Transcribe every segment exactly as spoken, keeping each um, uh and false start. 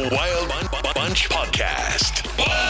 Wild Bunch Podcast.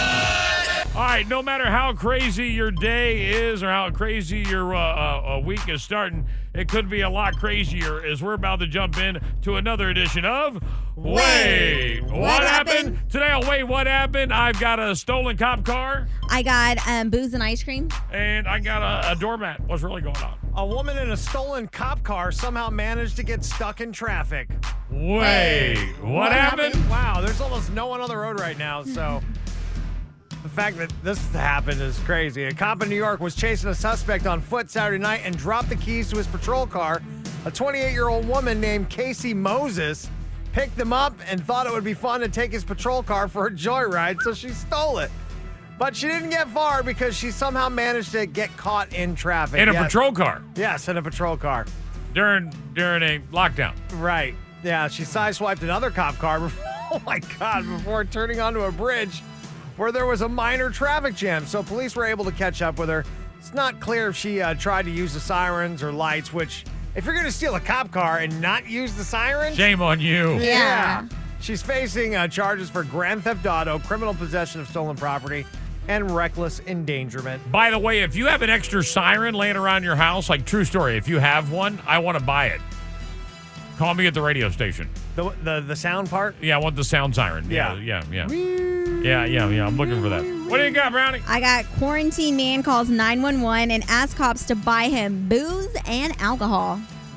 What? All right, no matter how crazy your day is or how crazy your uh, uh, week is starting, it could be a lot crazier as we're about to jump in to another edition of Wait, What, what happened? happened? Today on Wait, What Happened? I've got a stolen cop car I got um, booze and ice cream. and I got a, a doormat. What's really going on? A woman in a stolen cop car somehow managed to get stuck in traffic. Wait, what, what happened? happened? Wow, there's almost no one on the road right now, so the fact that this happened is crazy. A cop in New York was chasing a suspect on foot Saturday night and dropped the keys to his patrol car. A twenty-eight-year-old woman named Casey Moses picked him up and thought it would be fun to take his patrol car for a joyride, so she stole it. But she didn't get far because she somehow managed to get caught in traffic. In a Yes. patrol car Yes, in a patrol car. during during a lockdown. Right. Yeah, she sideswiped another cop car. Before, oh my God! Before turning onto a bridge where there was a minor traffic jam, so police were able to catch up with her. It's not clear if she uh, tried to use the sirens or lights. Which, if you're going to steal a cop car and not use the sirens, Shame on you. Yeah. she's facing uh, charges for grand theft auto, criminal possession of stolen property, and reckless endangerment. By the way, if you have an extra siren laying around your house, like true story, if you have one, I want to buy it. Call me at the radio station. The the, the sound part. Yeah, I want the sound siren. Yeah, yeah, yeah. Yeah, yeah, yeah. I'm looking for that. What do you got, Brownie? I got quarantine man calls nine one one and asks cops to buy him booze and alcohol.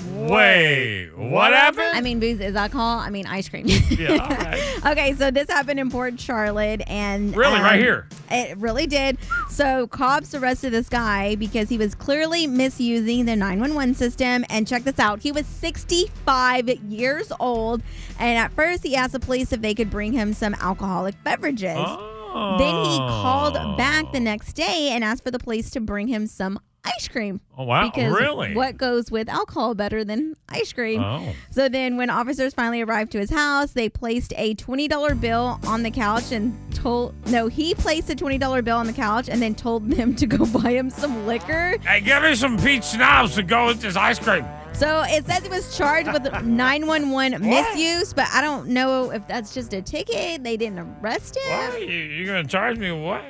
Wait, what happened? I mean, booze is alcohol. I mean, ice cream. Yeah, all right. Okay, so this happened in Port Charlotte, and Really, um, right here? It really did. So cops arrested this guy because he was clearly misusing the nine one one system. And check this out: he was sixty-five years old, and at first he asked the police if they could bring him some alcoholic beverages. Oh. Then he called back the next day and asked for the police to bring him some ice cream. Oh, wow. Because Really? what goes with alcohol better than ice cream? Oh. So then when officers finally arrived to his house, they placed a twenty dollar bill on the couch and told, no, he placed a twenty dollar bill on the couch and then told them to go buy him some liquor. Hey, give me some peach schnapps to go with this ice cream. So it says he was charged with nine one one misuse, but I don't know if that's just a ticket. They didn't arrest him. What? You, you going to charge me what?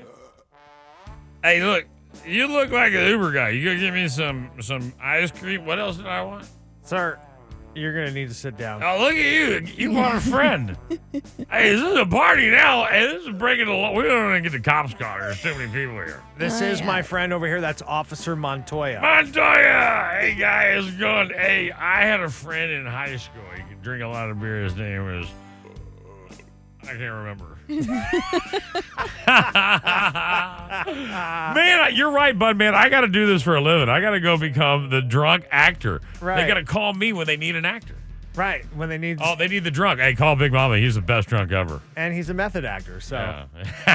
Hey, look. You look like an Uber guy. You going to give me some, some ice cream? What else did I want? Sir, you're going to need to sit down. Oh, look at you. You want a friend. Hey, this is a party now. Hey, this is breaking the law. We don't even get the cops caught. There's too many people here. This Oh, is yeah. my friend over here. That's Officer Montoya. Montoya! Hey, guys, going. Hey, I had a friend in high school. He could drink a lot of beer. His name was. I can't remember. Man, you're right, Bud, man. I got to do this for a living. I got to go become the drunk actor. Right. They got to call me when they need an actor. Right, when they need... Oh, they need the drunk. Hey, call Big Mama. He's the best drunk ever. And he's a method actor, so... Yeah.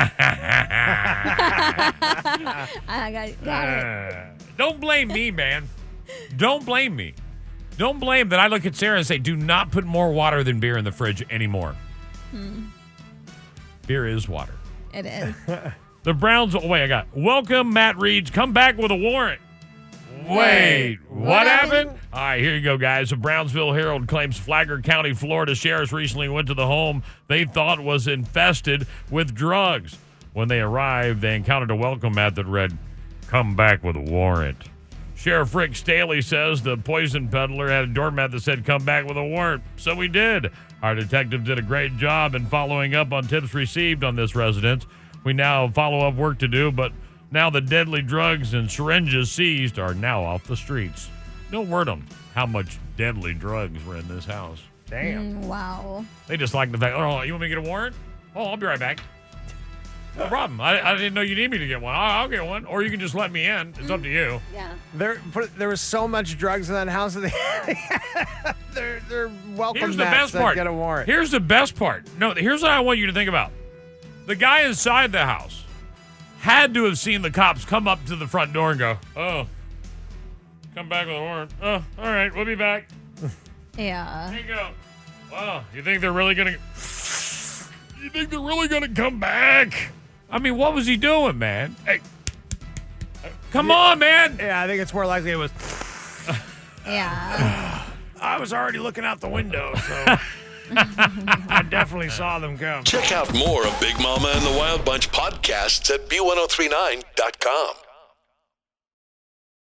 I got, got it. Uh, Don't blame me, man. Don't blame me. Don't blame that I look at Sarah and say, do not put more water than beer in the fridge anymore. Hmm. Beer is water. It is. The Browns, oh, wait, I got, welcome, Matt Reeves. Come back with a warrant. Wait, what, what happened? happened? All right, here you go, guys. The Brownsville Herald claims Flagler County, Florida sheriffs recently went to the home they thought was infested with drugs. When they arrived, they encountered a welcome mat that read, come back with a warrant. Sheriff Rick Staley says the poison peddler had a doormat that said, come back with a warrant. So we did. Our detective did a great job in following up on tips received on this residence. We now have follow-up work to do, but now the deadly drugs and syringes seized are now off the streets. No word on how much deadly drugs were in this house. Damn. Mm, wow. They just like the fact, oh, you want me to get a warrant? Oh, I'll be right back. No problem. I, I didn't know you need me to get one. I'll, I'll get one. Or you can just let me in. It's up to you. Yeah. There, but there was so much drugs in that house that they, they're, they're welcome Here's the mats best that part. get a warrant. Here's the best part. No, here's what I want you to think about. The guy inside the house had to have seen the cops come up to the front door and go, oh, come back with a warrant. Oh, all right, we'll be back. Yeah. There you go. Wow, you think they're really going to... You think they're really going to come back? I mean, what was he doing, man? Hey, come on, man. Yeah, I think it's more likely it was... Yeah. I was already looking out the window, so... I definitely saw them come. Check out more of Big Mama and the Wild Bunch podcasts at B ten thirty-nine dot com.